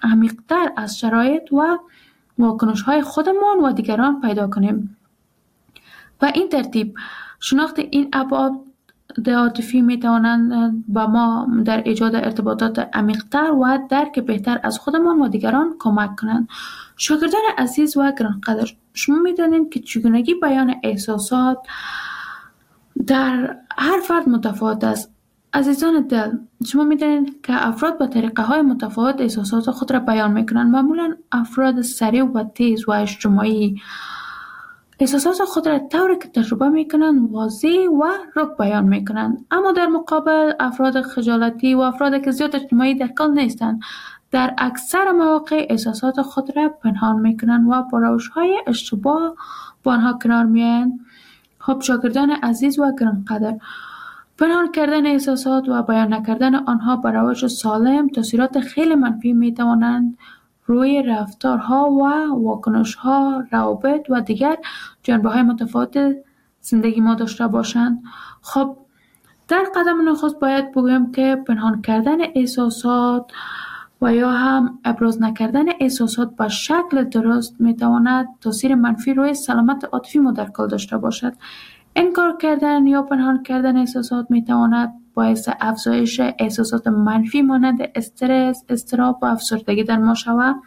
عمیق‌تر از شرایط و واکنش‌های خودمان و دیگران پیدا کنیم. و این ترتیب شناخت این ابعاد عاطفی می‌توانند به ما در ایجاد ارتباطات عمیق‌تر و درک بهتر از خودمان و دیگران کمک کنند. شاگردان عزیز و گرانقدر، شما می‌دانید که چگونگی بیان احساسات در هر فرد متفاوت است. عزیزان دل، شما می‌دانید که افراد به طریقه‌های متفاوت احساسات خود را بیان می‌کنند. معمولاً افراد سریع و تیز و اجتماعی احساسات خود را طوری که تجربه می‌کنند واضح و رک بیان می‌کنند، اما در مقابل افراد خجالتی و افرادی که زیاد اجتماعی در کل نیستند در اکثر مواقع احساسات خود را پنهان می‌کنند و با روش‌های اشتباه با آنها کنار می‌آیند. خب شاگردان عزیز و گرانقدر، پنهان کردن احساسات و بیان نکردن آنها به روش سالم تاثیرات خیلی منفی می‌توانند روی رفتارها و واکنش‌ها، روابط و دیگر جنبه‌های متفاوت زندگی ما داشته باشند. خب در قدم نخست باید بگویم که پنهان کردن احساسات و یا هم ابراز نکردن احساسات به شکل درست میتواند تاثیر منفی روی سلامت عاطفی ما در کل داشته باشد. انکار کردن یا پنهان کردن احساسات میتواند باعث افزایش احساسات منفی مانند استرس، اضطراب و افسردگی در ما شود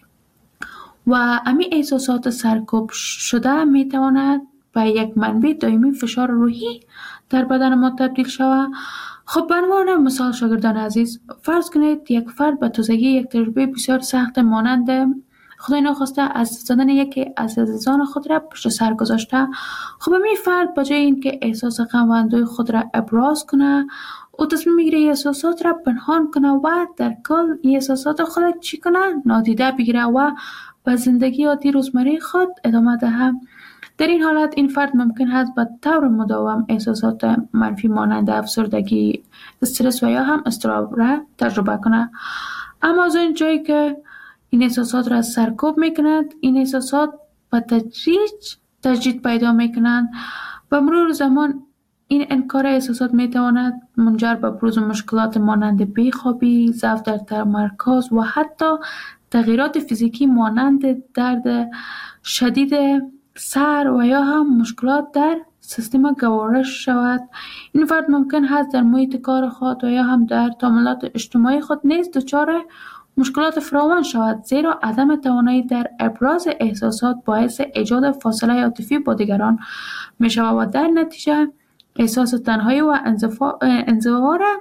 و امی احساسات سرکوب شده میتواند به یک منبع دائمی فشار روحی در بدن ما تبدیل شود. خب به عنوان مثال شاگردان عزیز، فرض کنید یک فرد به تازگی یک تجربه بسیار سخت مانند خدای ناخواسته از زدن یکی از عزیزان خود را پشت سر گذاشته. خب این فرد به جای اینکه احساس غم و اندوه خود را ابراز کنه، او تصمیم میگیره احساسات را پنهان کنه و در کل احساسات خود چی کنه؟ نادیده بگیره و به زندگی عادی روزمره خود ادامه دهد. در این حالت این فرد ممکن است به طور مداوم احساسات منفی مانند افسردگی، استرس و یا هم اضطراب را تجربه کنه. اما از این جایی که این احساسات را سرکوب میکنند، این احساسات به تدریج تجدید پیدا میکنند. با مرور زمان این انکار احساسات میتواند منجر به بروز مشکلات مانند بیخوابی، ضعف در تمرکز و حتی تغییرات فیزیکی مانند درد شدید سر و یا هم مشکلات در سیستم گوارش شود. این فرد ممکن است در محیط کار خود و یا هم در تعاملات اجتماعی خود نیز دچار مشکلات فراوان شود، زیرا عدم توانایی در ابراز احساسات باعث ایجاد فاصله عاطفی با دیگران می شود و در نتیجه احساس تنهایی و انزوا را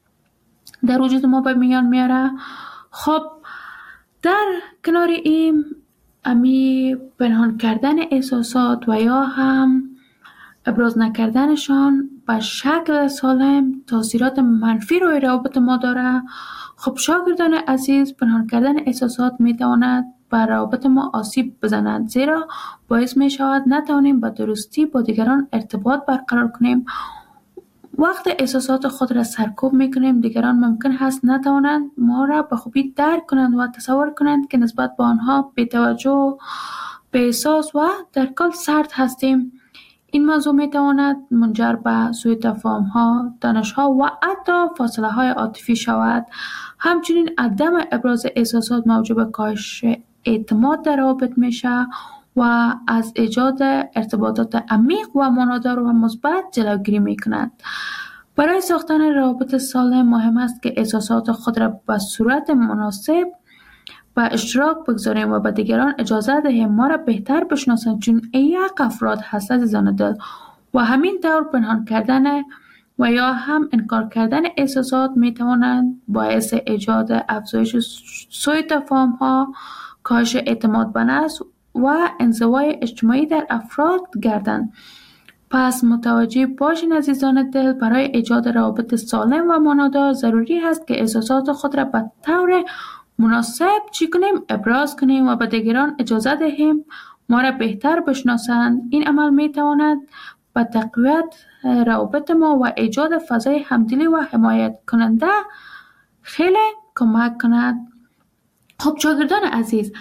در وجود ما به میان میاره. خب در کنار این امی پنهان کردن احساسات و یا هم ابراز نکردنشان به شکل سالم تاثیرات منفی روی روابط ما داره. خب شاگردان عزیز، پنهان کردن احساسات میتواند بر روابط ما آسیب بزند، زیرا باعث می شود نتوانیم به درستی با دیگران ارتباط برقرار کنیم. وقت احساسات خود را سرکوب میکنیم، دیگران ممکن است نتوانند ما را به خوبی درک کنند و تصور کنند که نسبت به آنها بی‌توجه، بی‌احساس و در کل سرد هستیم. این موضوع میتواند منجر به سوء تفاهم‌ها، دانش‌ها و حتی فاصله‌های عاطفی شود. همچنین عدم ابراز احساسات موجب کاهش اعتماد در روابط میشه و از ایجاد ارتباطات عمیق و معنادار و مثبت جلوگیری میکند. برای ساختن روابط سالم مهم است که احساسات خود را به صورت مناسب به اشتراک بگذاریم و به دیگران اجازه دهیم ما را بهتر بشناسند، چون یک افراد هست عزیزان دل و همین طور پنهان کردن و یا هم انکار کردن احساسات می توانند باعث ایجاد افزایش سوء تفاهم‌ها، کاهش اعتماد به نفس و انزوای اجتماعی در افراد گردند. پس متوجه باشین عزیزان دل، برای ایجاد روابط سالم و معنادار ضروری است که احساسات خود را به طور مناسب چی کنیم؟ ابراز کنیم و به دیگران اجازه دهیم ما را بهتر بشناسند. این عمل می تواند به تقویت روابط ما و ایجاد فضای همدلی و حمایت کننده خیلی کمک کند. خب شاگردان عزیز،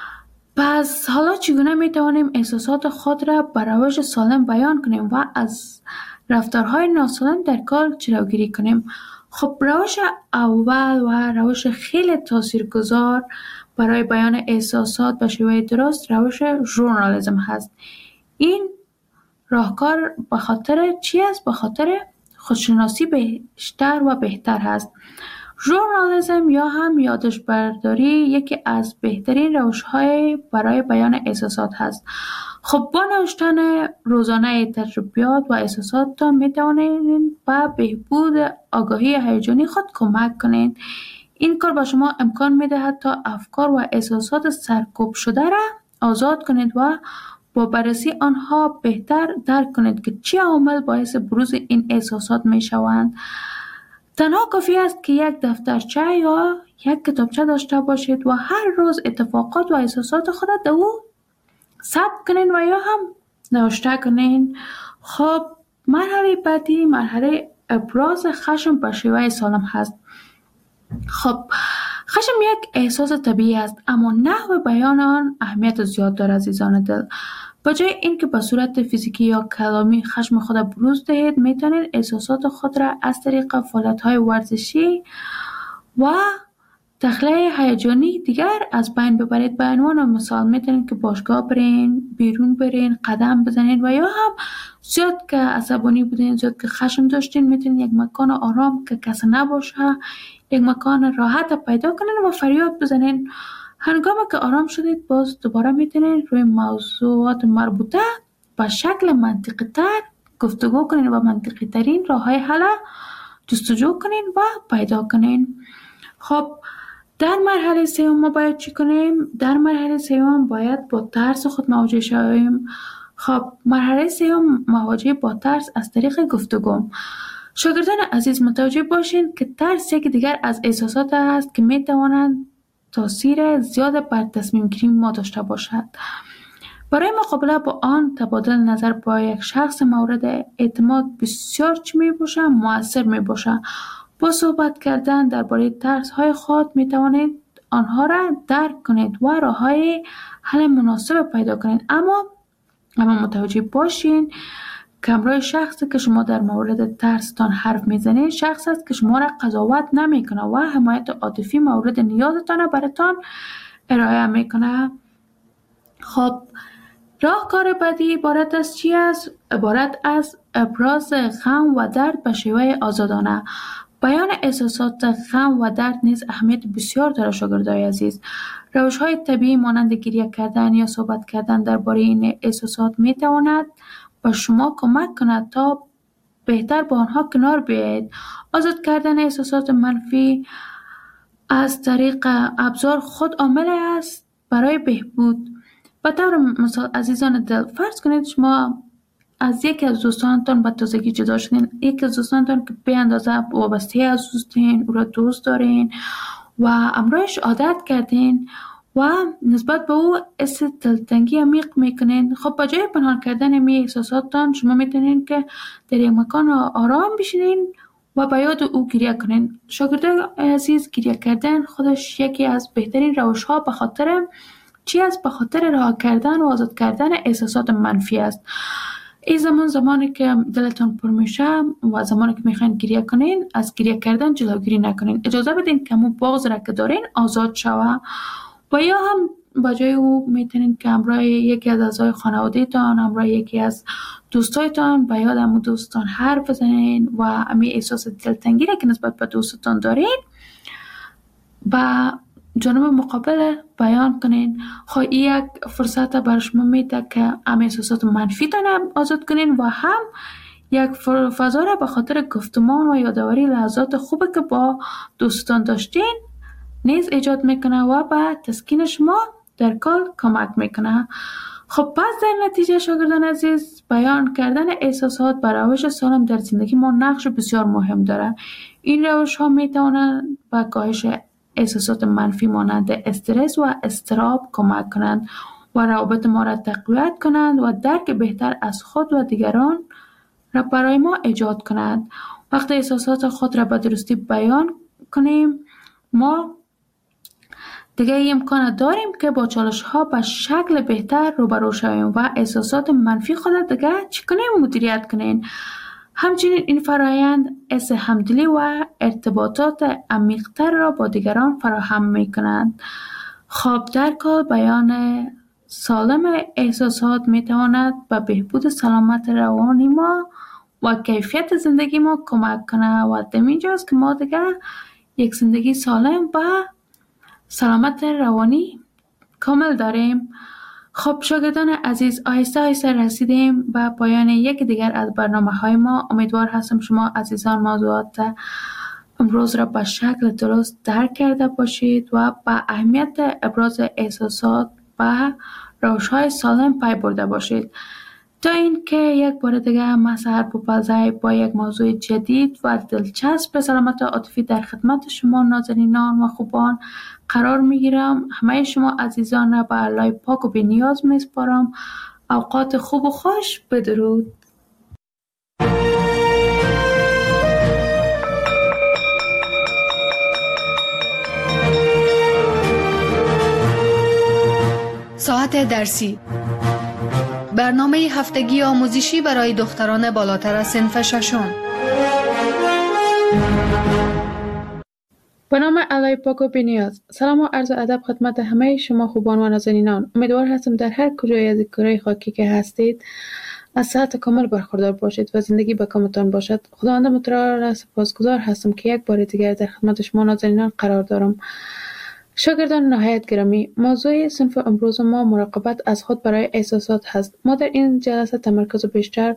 پس حالا چگونه می توانیم احساسات خود را به روش سالم بیان کنیم و از رفتارهای ناسالم در کار جلوگیری کنیم؟ خب روش اول و روش خیلی تاثیرگذار برای بیان احساسات به شیوه درست روش ژورنالیسم هست. این راهکار به خاطر چی است؟ به خاطر خودشناسی بیشتر و بهتر هست. ژورنالیسم یا هم یادداشت برداری یکی از بهترین روش‌های برای بیان احساسات هست. خب با نوشتن روزانه تجربیات و احساساتتان می توانید به بهبود آگاهی هیجانی خود کمک کنید. این کار به شما امکان می دهد تا افکار و احساسات سرکوب شده را آزاد کنید و با بررسی آنها بهتر درک کنید که چه عوامل باعث بروز این احساسات می شوند. تنها کافی است که یک دفترچه یا یک کتابچه داشته باشید و هر روز اتفاقات و احساسات خود در او ثبت کنین و یا هم نوشته کنین. خب مرحله بعدی مرحله ابراز خشم به شیوه سالم هست. خب خشم یک احساس طبیعی است، اما نحو بیان آن اهمیت زیاد دارد عزیزان دل. به جای اینکه به صورت فیزیکی یا کلامی خشم خود بروز دهید، میتونید احساسات خود را از طریق فعالیت‌های ورزشی و تخلیه هیجانی دیگر از بین ببرید. به عنوان مثال میتونید که باشگاه برین، بیرون برین، قدم بزنید و یا هم زیاد که عصبانی بودین، زیاد که خشم داشتین، میتونید یک مکان آرام که کسی نباشه، یک مکان راحت پیدا کنین و فریاد بزنین. هنگامی که آرام شدید باز دوباره میتونید روی موضوعات مربوطه به شکل منطقی تر گفتگو کنین و منطقی ترین راه های حل جستجو کنین و پیدا کنین. خب در مرحله سوم ما باید چی کنیم؟ در مرحله سوم باید با ترس خود مواجه شویم. خب مرحله سوم مواجهه با ترس از طریق گفتگو. شاگردان عزیز متوجه باشین که ترس یکی دیگر از احساسات است که میتوانند تاثیر زیاد بر تصمیم گیری ما داشته باشد. برای مقابله با آن تبادل نظر با یک شخص مورد اعتماد بسیار چی می باشه؟ مؤثر می باشه. با صحبت کردن درباره ترس های خود می توانید آنها را درک کنید و راه های حل مناسب پیدا کنید. اما متوجه باشین که همراه شخصی که شما در مورد ترستان حرف میزنید شخص است که شما را قضاوت نمیکنه و حمایت عاطفی مورد نیازتان براتان ارائه میکنه. خب راهکار بعدی عبارت از چی است؟ عبارت از ابراز غم و درد به شیوه آزادانه. بیان احساسات غم و درد نیز اهمیت بسیار دارد شاگردای عزیز. روش‌های طبیعی مانند گریه کردن یا صحبت کردن درباره این احساسات میتواند به شما کمک کند تا بهتر با آنها کنار بیایید. آزاد کردن احساسات منفی از طریق ابزار خود عامل است برای بهبود. به طور مثال عزیزان دل، فرض کنید شما از یکی از دوستانتان به تازگی جدا شدین، یکی از دوستانتان که به اندازه وابسته از دوستین، او را دوست دارین و امرایش عادت کردین و نسبت به او حس دلتنگی عمیق میکنین. خب با جای پنهان کردن می احساساتتان شما میتونین که در یک مکان آرام بشینین و به یاد او گریه کنین. شاگردان عزیز، گریه کردن خودش یکی از بهترین روش‌ها به خاطر چی است؟ به خاطر رها کردن و آزاد کردن احساسات منفی است. این زمانی که دلتان پر میشه و زمانی که میخواین گریه کنین، از گریه کردن جلوگیری نکنین. اجازه بدین که همون بغض را که دارین آزاد شوه و یا هم با جای او میتونین که همراه یکی از اعضای خانواده‌تان، همراه یکی از دوستایتان به یاد همون دوستان حرف بزنین و همین احساس دلتنگی را که نسبت به دوستتان دارین و جانب مقابل بیان کنین. خب این یک فرصت بر شما میده که هم احساسات منفی تان آزاد کنین و هم یک فضا را به خاطر گفتمان و یادآوری لحظات خوبی که با دوستان داشتین نیز ایجاد میکنه و به تسکین شما در کار کمک میکنه. خب پس در نتیجه شاگردان عزیز، بیان کردن احساسات بر روش سالم در زندگی ما نقش بسیار مهم داره. این روش ها میتونن به کاهش احساسات منفی مانند استرس و اضطراب کمک کنند و روابط ما را تقویت کنند و درک بهتر از خود و دیگران را برای ما ایجاد کنند. وقتی احساسات خود را به درستی بیان کنیم، ما دیگه امکان داریم که با چالش ها به شکل بهتر روبرو شویم و احساسات منفی خود دیگه چی کنیم؟ مدیریت کنیم. همچنین این فرایند حس همدلی و ارتباطات عمیق‌تر را با دیگران فراهم می‌کند. خواب درک و بیان سالم احساسات می‌تواند به بهبود سلامت روانی ما و کیفیت زندگی ما کمک کنه و همینجاست که ما دیگه یک زندگی سالم و سلامت روانی کامل داریم. خب شاگردان عزیز، آهسته آهسته رسیدیم به پایان یک دیگر از برنامه‌های ما. امیدوار هستم شما عزیزان موضوعات امروز را به شکل درست درک کرده باشید و به اهمیت ابراز احساسات و روش‌های سالم پی برده باشید. تا اینکه یک بار دیگه من سحر پوپلزی با یک موضوع جدید و دلچسب سلامت عاطفی در خدمت شما نازنینان و خوبان قرار میگیرم. همه شما عزیزان را به الله پاک و بی‌نیاز میسپارم. اوقات خوب و خوش. بدرود. ساعت درسی، برنامه هفتگی آموزشی برای دختران بالاتر از صنف ششم. به نام الله پاک و بی‌نیاز. سلام و عرض ادب خدمت همه شما خوبان و نازنینان. امیدوار هستم در هر کجای از کره خاکی که هستید از صحت کامل برخوردار باشید و زندگی به کامتان باشد. خداوند متعال را سپاسگزار هستم که یک بار دیگر در خدمت شما نازنینان قرار دارم. شاگردان نهایت گرامی، موضوع صنف امروز ما مراقبت از خود برای احساسات هست. ما در این جلسه تمرکز بیشتر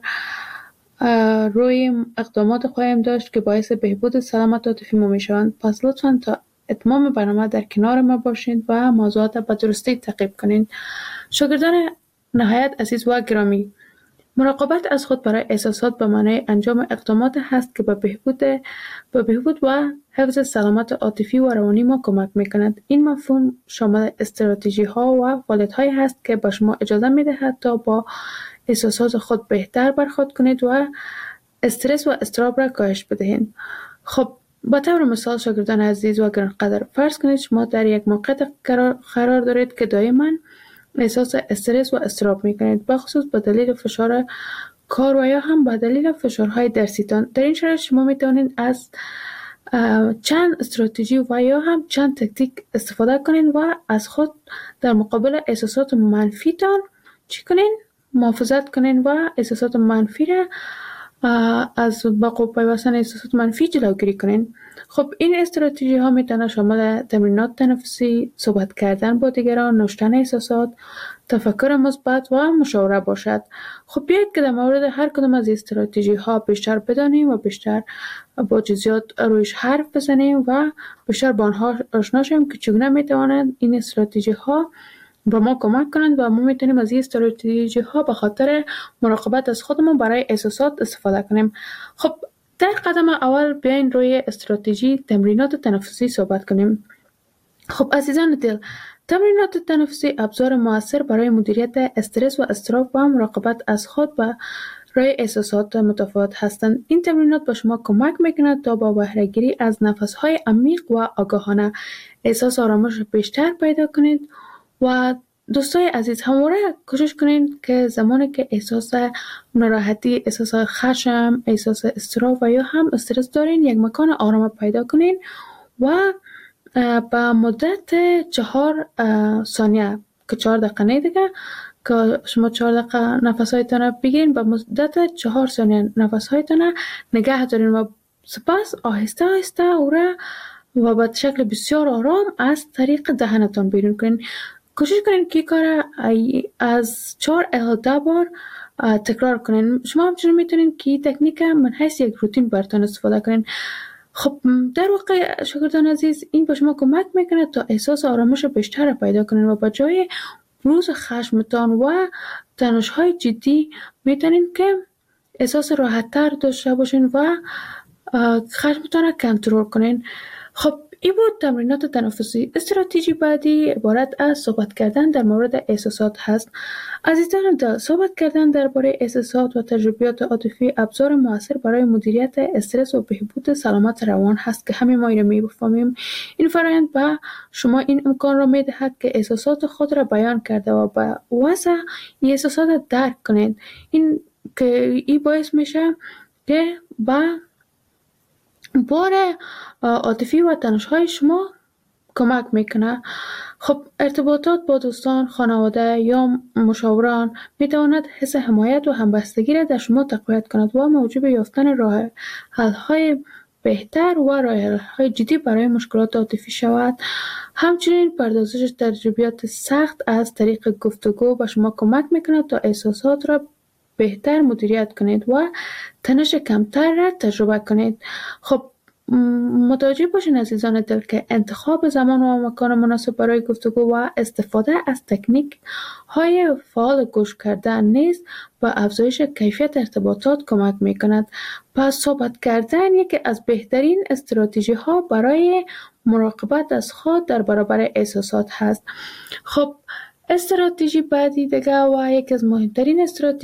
روی اقدامات خواهیم داشت که باعث بهبود سلامت عاطفی ما میشوند. پس لطفاً تا اتمام برنامه در کنار ما باشید و موضوعات به درستی تعقیب کنید. شاگردان نهایت عزیز و گرامی، مراقبت از خود برای احساسات به معنای انجام اقدامات هست که به بهبود و حفظ سلامت عاطفی و روانی ما کمک می‌کند. این مفهوم شامل استراتژی‌ها و فعالیت‌هایی هست که به شما اجازه می‌دهد تا با احساسات خود بهتر برخورد کنید و استرس و اضطراب را کاهش بدهید. خب با طور مثال شاگردان عزیز و گرانقدر، فرض کنید شما در یک موقعیت قرار دارید که دائما احساس استرس و اضطراب می‌کنید، بخصوص به دلیل فشار کار و یا هم به دلیل فشارهای درسیتان. در این شرایط شما می‌توانید از چند استراتژی و یا هم چند تکتیک استفاده کنید و از خود در مقابل احساسات منفیتان چی کنید؟ محافظت کنید و احساسات منفی را از وقوع پیوستن احساسات منفی جلوگیری کنید. خب این استراتژی ها میتونه شامل تمرینات تنفسی، صحبت کردن با دیگران، نوشتن احساسات، تفکر مثبت و مشاوره باشد. خب بیایید که در مورد هر کدام از استراتژی ها بیشتر بدانیم و بیشتر با جزئیات رویش حرف بزنیم و بیشتر با آنها آشنا شویم که چگونه میتوانند این استراتژی ها به ما کمک کنند و ما میتونیم از این استراتژی ها به خاطر مراقبت از خودمون برای احساسات استفاده کنیم. خب در قدم اول بیاین روی استراتژی تمرینات تنفسی صحبت کنیم. خب عزیزان دل، تمرینات تنفسی ابزار موثر برای مدیریت استرس و اضطراب و مراقبت از خود و روی احساسات متفاوت هستند. این تمرینات به شما کمک میکند تا با بهره گیری از نفس‌های عمیق و آگاهانه احساس آرامش بیشتر پیدا کنید. و دوستای عزیز، همواره کوشش کنید که زمانی که احساس ناراحتی، احساس خشم، احساس اضطراب و یا هم استرس دارین، یک مکان آرام پیدا کنین و با مدت 4 ثانیه که 4 دقیقه نه دیگه، که شما 4 دقیقه نفس‌هایتان بگیرین، با مدت 4 ثانیه نفس‌هایتان نگه دارین و سپس آهسته آهسته او را و به شکل بسیار آرام از طریق دهنتان بیرون کنین. کوشش کنین که کار از 4 الی 10 بار تکرار کنین. شما همچنین میتونین که این تکنیک من حیث یک روتین براتون استفاده کنین. خب در واقع شاگردان عزیز، این به شما کمک میکنه تا احساس آرامش بیشتر پیدا کنین و با جای بروز خشمتان و تنش‌های جدی میتونین که احساس راحت‌تر داشته باشین و خشمتان را کنترل کنین. خب این بود تمرینات تنفسی. استراتژی بعدی عبارت از صحبت کردن در مورد احساسات هست. عزیزان دل، صحبت کردن درباره احساسات و تجربیات عاطفی ابزار موثر برای مدیریت استرس و بهبود سلامت روان هست که همه ما این را می‌فهمیم. این فرآیند به شما این امکان را می‌دهد که احساسات خود را بیان کرده و به وضع این احساسات درک کنید. این باعث میشه که به بار عاطفی و تنش‌های شما کمک میکنه. خب ارتباطات با دوستان، خانواده یا مشاوران میتواند حس حمایت و همبستگی را در شما تقویت کند و موجب یافتن راه حل‌های بهتر و راه حل‌های جدی برای مشکلات عاطفی شود. همچنین پردازش تجربیات سخت از طریق گفتگو به شما کمک میکند تا احساسات را بهتر مدیریت کنید و تنش کمتر را تجربه کنید. خب متوجه باشین عزیزان دل که انتخاب زمان و مکان مناسب برای گفتگو و استفاده از تکنیک های فعال گوش کردن نیز به افزایش کیفیت ارتباطات کمک می کند. پس صحبت کردن یکی از بهترین استراتژی ها برای مراقبت از خود در برابر احساسات هست. خب استراتژی بعدی دیگه و یکی از مهمترین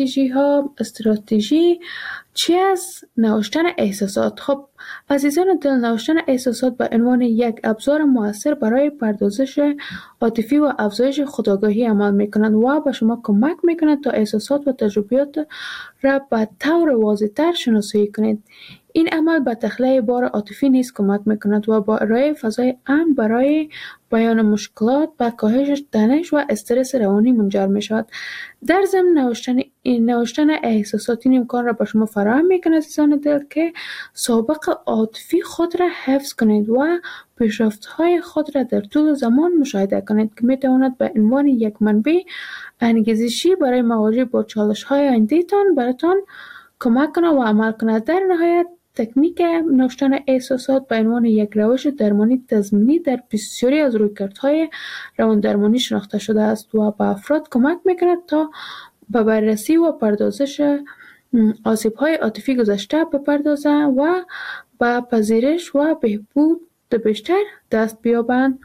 استراتژی چی از نوشتن احساسات. خب عزیزان دل، نوشتن احساسات به عنوان یک ابزار مؤثر برای پردازش عاطفی و افزایش خودآگاهی عمل میکنند و به شما کمک میکنند تا احساسات و تجربیات را به طور واضح‌تر شناسایی کنید. این عمل به تخلیه بار عاطفی نیز کمک میکند و با ارائه فضای امن برای بیان مشکلات به کاهش تنش و استرس روانی منجر می شود. در ضمن نوشتن احساسات این امکان را به شما فراهم میکند عزیزان دل که سابقه عاطفی خود را حفظ کنید و پیشرفت‌های خود را در طول زمان مشاهده کنید که میتواند به عنوان یک منبع انگیزشی برای مواجهه با چالش‌های آینده‌تان براتان کمک کنه و عمل کنه. در نهایت تکنیک نوشتن احساسات به عنوان یک روش درمانی تضمینی در بسیاری از رویکردهای رواندرمانی شناخته شده است و به افراد کمک میکند تا به بررسی و پردازش آسیب‌های عاطفی گذشته بپردازند و به پذیرش و بهبود بیشتر دست بیابند.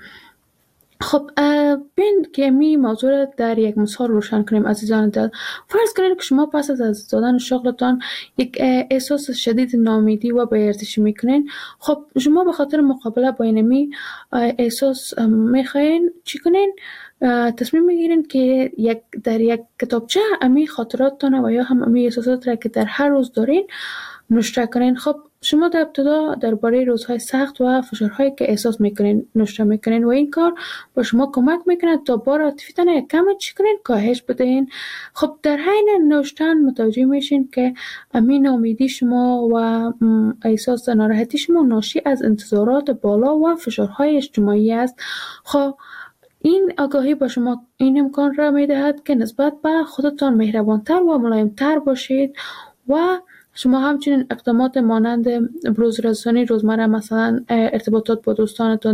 خب بین که می موضوع را در یک مثال روشن کنیم عزیزان دل. فرض کنید که شما پس از دست دادن شغلتان یک احساس شدید ناامیدی و بی‌ارزشی میکنین. خب شما به خاطر مقابله با این احساس میخواین چی کنین؟ تصمیم میگیرین که در یک کتابچه امی خاطراتتان و یا هم امی احساسات را که در هر روز دارین نوشته کنین. خب شما در ابتدا درباره روزهای سخت و فشارهایی که احساس میکنین نوشته میکنین و این کار با شما کمک میکنه تا بار عاطفیتان یک کم چی کنین کاهش بدین. خب در حین نوشتن متوجه میشین که امین امیدی شما و احساس ناراحتی شما ناشی از انتظارات بالا و فشارهای اجتماعی است. خب این آگاهی با شما این امکان را میدهد که نسبت به خودتان مهربانتر و ملایمتر باشید و شما همچنین اقدامات مانند بروزرسانی روزمره، مثلا ارتباطات با دوستانتان،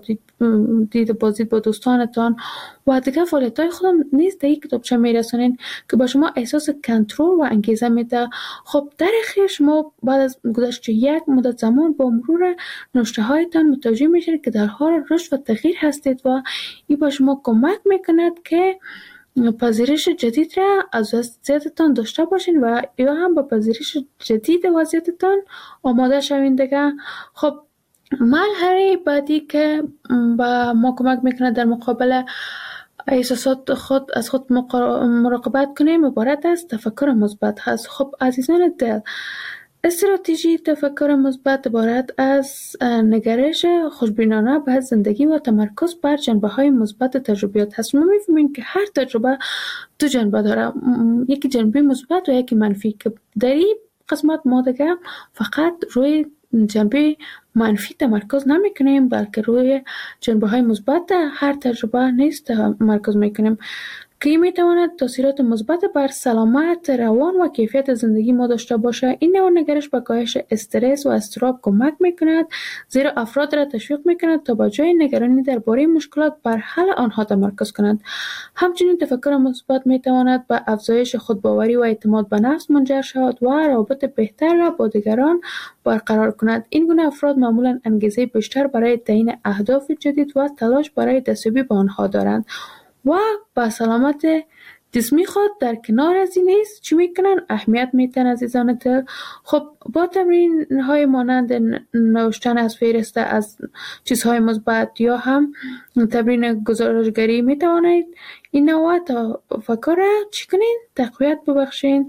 دید بازدید با دوستانتان و دیگه فعالیت‌های خودم نیز در یک کتابچه میرسونین که با شما احساس کنترل و انگیزه میده. خب در اخیر شما بعد از گذشت یک مدت زمان با مرور نوشته هایتان متوجه میشید که در حال رشد و تغییر هستید و این با شما کمک میکند که پذیرش جدید را از وضعیتتان داشته باشین و یا هم با پذیرش جدید وضعیتتان آماده شوین دیگه. خب مرحله بعدی که با ما کمک میکنه در مقابل احساسات از خود مراقبت کنیم عبارت از تفکر مثبت هست. خب عزیزان دل، استراتژی تفکر مثبت عبارت از نگرش خوشبینانه به زندگی و تمرکز بر جنبه‌های مثبت تجربیات هست. ما می‌فهمیم که هر تجربه دو جنبه داره، یکی جنبه مثبت و یکی منفی، که در این قسمت ما دیگه فقط روی جنبه منفی تمرکز نمی‌کنیم بلکه روی جنبه‌های مثبت هر تجربه نیز تمرکز می‌کنیم که میتواند تاثیرات مثبت بر سلامت روان و کیفیت زندگی ما داشته باشه. این نوع نگرش به کاهش استرس و اضطراب کمک میکند، زیرا افراد را تشویق میکند تا با جای نگرانی درباره مشکلات بر حل آنها تمرکز کنند. همچنین تفکر مثبت میتواند به افزایش خودباوری و اعتماد به نفس منجر شود و روابط بهتر را با دیگران برقرار کند. این گونه افراد معمولا انگیزه بیشتر برای تعیین اهداف جدید و تلاش برای دستیابی به آنها دارند و با سلامت جسمی خود در کنار از این نیز چی میکنن؟ اهمیت میتن عزیزان دل. خب با تمرین های مانند نوشتن از فهرست از چیزهای مثبت یا هم تمرین گزارشگری میتوانید این نوع تفکر را چی کنین؟ تقویت ببخشین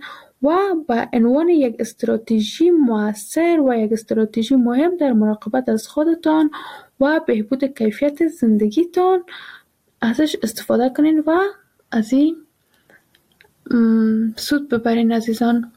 و به عنوان یک استراتژی مؤثر و یک استراتژی مهم در مراقبت از خودتان و بهبود کیفیت زندگیتان ازش استفاده کنین و از این سود ببرین عزیزان.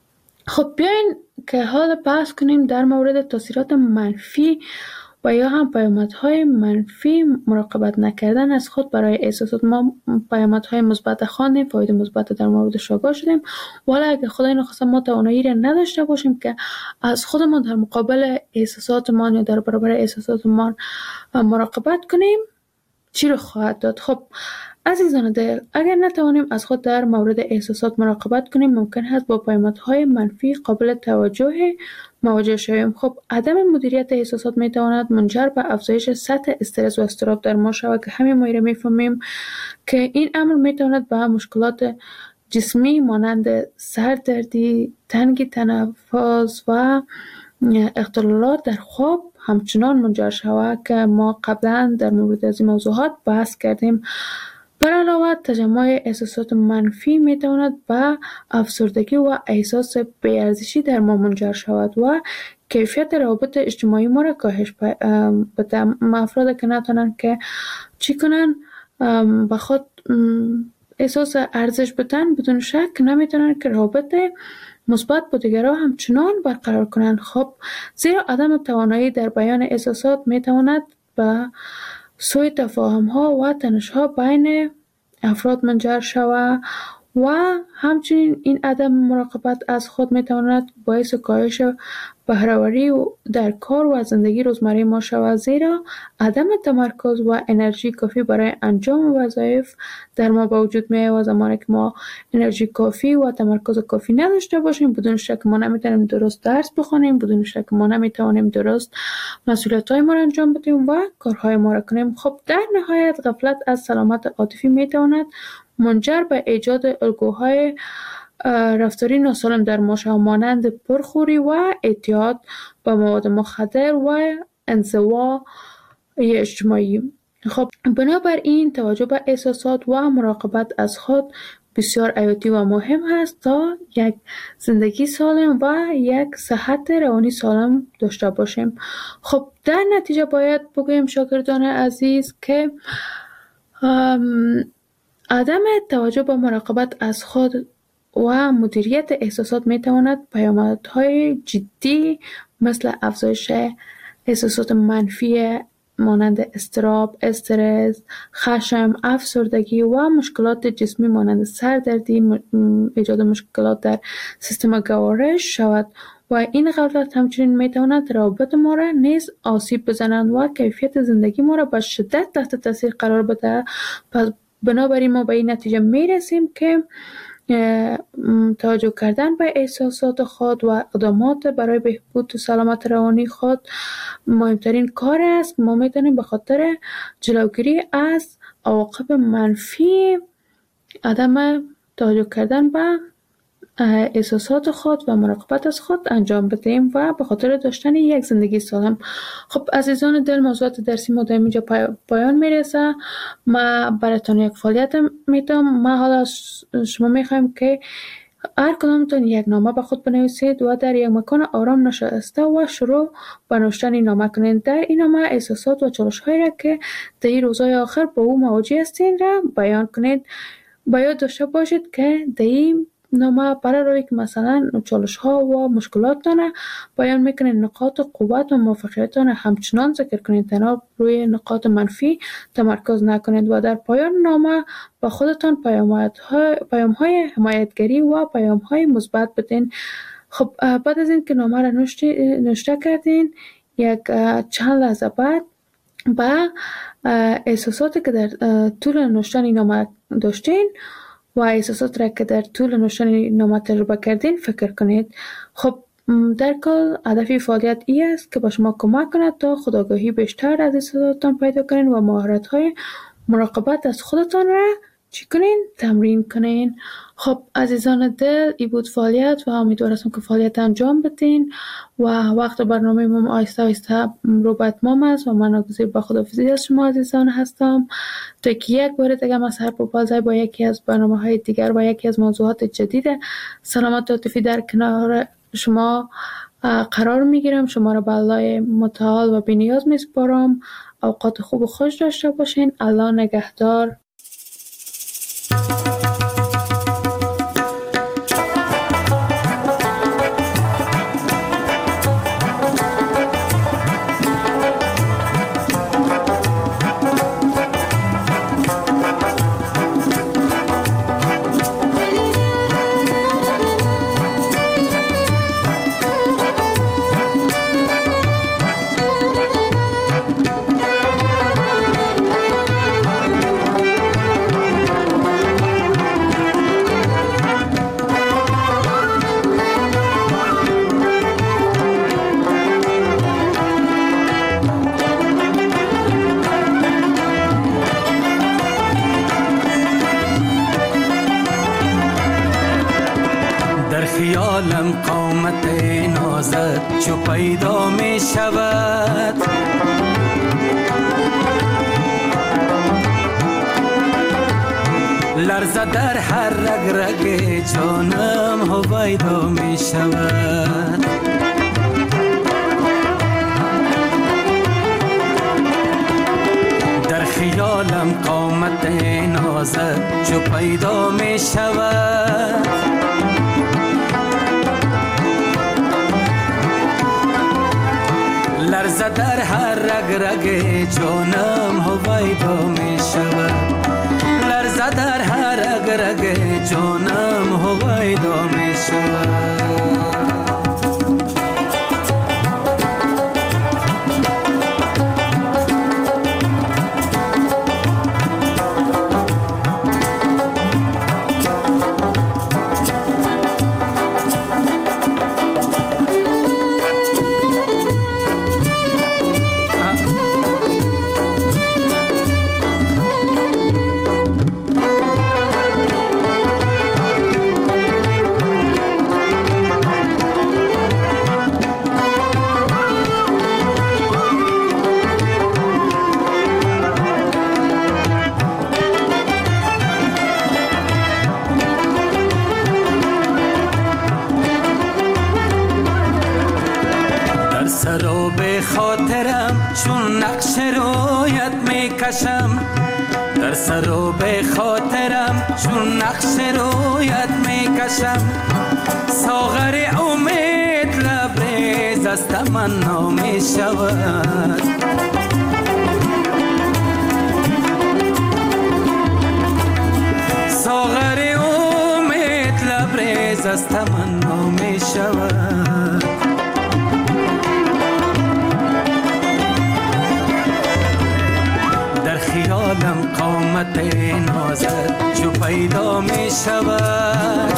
خب بیاین که حال بحث کنیم در مورد تاثیرات منفی و یا هم پیامدهای منفی مراقبت نکردن از خود برای احساسات. ما پیامدهای مثبت خواندیم، فواید مثبت در موردش آگاه شدیم، ولی اگه خدای نخواسته ما توانایی را نداشته باشیم که از خودمان در مقابل احساساتمان یا در برابر احساساتمان مراقبت کنیم، چی رو خواهد داد؟ خب عزیزان دل، اگر نتوانیم از خود در مورد احساسات مراقبت کنیم، ممکن است با پیامدهای منفی قابل توجه مواجه شویم. خب عدم مدیریت احساسات میتواند منجر به افزایش سطح استرس و اضطراب در ما شود که همه ما را میفهمیم که این امر میتواند به مشکلات جسمی مانند سردردی، تنگی تنفس و اختلالات در خواب همچنان منجر شود که ما قبلا در مورد از این موضوعات بحث کردیم. بر علاوه تجمع احساسات منفی میتواند به افسردگی و احساس بی‌ارزشی در ما منجر شود و کیفیت روابط اجتماعی ما را کاهش بده. افراد که نتونن که چی کنن به خود احساس ارزش بدن، بدون شک نمیتونن که روابط مثبت با دیگران همچنان برقرار کنند. خب زیرا عدم توانایی در بیان احساسات میتواند به سوء تفاهم ها و تنش ها بین افراد منجر شود و همچنین این عدم مراقبت از خود میتواند باعث کاهش بهره‌وری در کار و زندگی روزمره ما شود، زیرا عدم تمرکز و انرژی کافی برای انجام وظایف در ما به وجود میاد و زمانی که ما انرژی کافی و تمرکز کافی نداشته باشیم، بدون شک ما نمیتونیم درست درس بخونیم، بدون شک ما نمیتونیم درست مسئولیت‌های ما را انجام بدیم و کارهای ما را کنیم. خب در نهایت غفلت از سلامت عاطفی میتواند منجر به ایجاد الگوهای رفتاری ناسالم در ما شود، مانند پرخوری و اعتیاد به مواد مخدر و انزوا اجتماعی. خب بنابراین توجه به احساسات و مراقبت از خود بسیار حیاتی و مهم است تا یک زندگی سالم و یک صحت روانی سالم داشته باشیم. خب در نتیجه باید بگویم شاگردان عزیز که عدم توجه به مراقبت از خود و مدیریت احساسات میتواند پیامدهای جدی مثل افزایش احساسات منفی مانند اضطراب، استرس، خشم، افسردگی و مشکلات جسمی مانند سردردی، ایجاد مشکلات در سیستم گوارش شود و این غفلت همچنین میتواند روابط ما را نیز آسیب بزنند و کیفیت زندگی ما را به شدت تحت تاثیر قرار بده. پس بنابراین ما به این نتیجه میرسیم که توجه کردن به احساسات خود و اقدامات برای بهبود سلامت روانی خود مهمترین کار است. ما میتونیم به خاطر جلوگیری از عواقب منفی عدم توجه کردن به احساسات خود و مراقبت از خود انجام بدیم و به خاطر داشتن یک زندگی سالم. خب عزیزان دل، موضوعات درسی ما در اینجا پایان میرسه. ما براتون یک فعالیت میدم. ما حالا شما میخوایم که هر کدامتون یک نامه به خود بنویسید و در یک مکان آرام نشسته و شروع به نوشتن این نامه کنید. در این نامه احساسات و چالش هایی را که در این روزهای آخر با او مواجه هستین را بیان کنید. باید داشته باشید که در این نامه برای روی که مثلا چالش ها و مشکلاتتان بیان میکنید، نقاط قوت و موفقیتتان همچنان ذکر کنید، تنها روی نقاط منفی تمرکز نکنید و در پایان نامه با خودتان پیام های حمایتگری و پیام های مثبت بدین. خب بعد از این که نامه را نوشته کردین، یک چند لحظه بعد با احساساتی که در طول نوشتن این نامه داشتین و احساسات را که در طول نوشتن نامه تجربه کردین فکر کنید. خب در کل هدف فعالیت ای است که به شما کمک کند تا خودآگاهی بیشتر از احساساتتان پیدا کنید و مهارت‌های مراقبت از خودتان را چی کنین؟ تمرین کنین. خب عزیزان دل، ای بود فعالیت و امیدوار هستم که فعالیت انجام بدین و وقت برنامه ما آیسته آیسته رو به اتمام است و من ناگزیر با خداحافظی از شما عزیزان هستم تا که یک بار دیگه ما سر بپازه با یکی از برنامه‌های دیگر و یکی از موضوعات جدید سلامت عاطفی در کنار شما قرار میگیرم. شما را به الله متعال و بی‌نیاز میسپارم. اوقات خوب و خوش داشته باشین. الله نگهدار. خیالم قامت نازت چو پیدا می شود، لرزه در هر رگ رگ جانم هویدا می شود. در خیالم قامت نازت چو پیدا می شود، لرزه در هر رگ رگ جانم هویدا می شود، لرزه در هر رگ رگ جانم هویدا می شود. سراب خاطرم چون نقش رویت می کشم، در سراب خاطرم چون نقش رویت می کشم، ساغر امید لبریز از تمنا می شود، ساغر امید لبریز از تمنا می شود. خیالم قامت نازت جو پیدا می شود،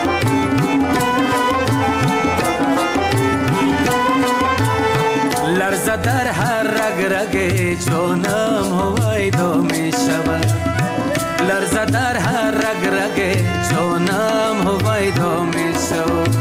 لرزه در هر رگ رگ جانم هویدا می شود، لرزه در هر رگ رگ جانم هویدا می شود.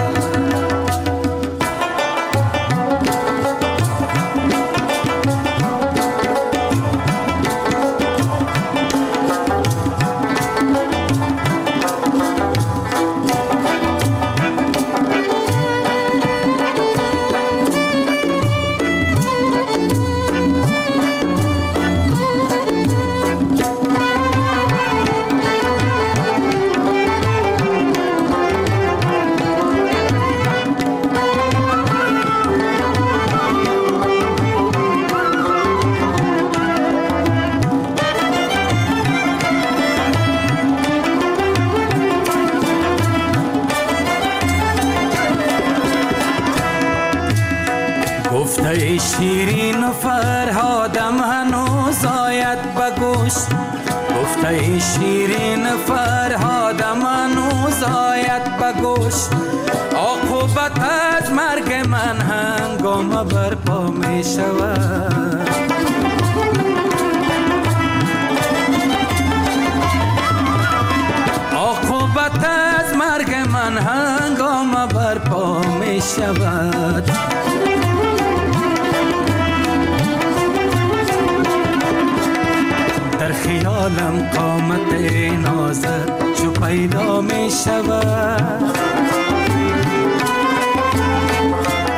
گفته شیرین و فرهادم هنوز آید به گوش، گفته شیرین و فرهادم هنوز آید به گوش، عاقبت از مرگ من هنگام برپا می شود. شود. در خیالم قامت نازت چو پیدا می شود.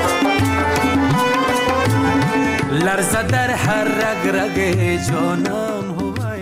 لرزه در هر رگ رگ جانم